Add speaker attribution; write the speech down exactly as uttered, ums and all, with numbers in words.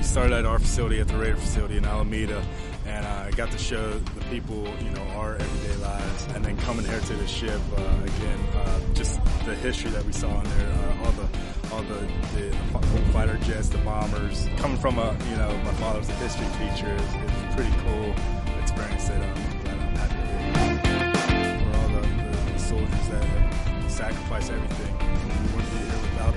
Speaker 1: started at our facility, at the Raider facility in Alameda, and I uh, got to show the people, you know, our everyday lives. And then coming here to the ship, uh, again, uh, just the history that we saw in there, uh, all the all the, the, the fighter jets, the bombers. Coming from a, you know, my father was a history teacher. It was, it was a pretty cool experience that I'm glad I'm happy to be. For all the, the, the soldiers that have sacrificed everything, we wouldn't be here without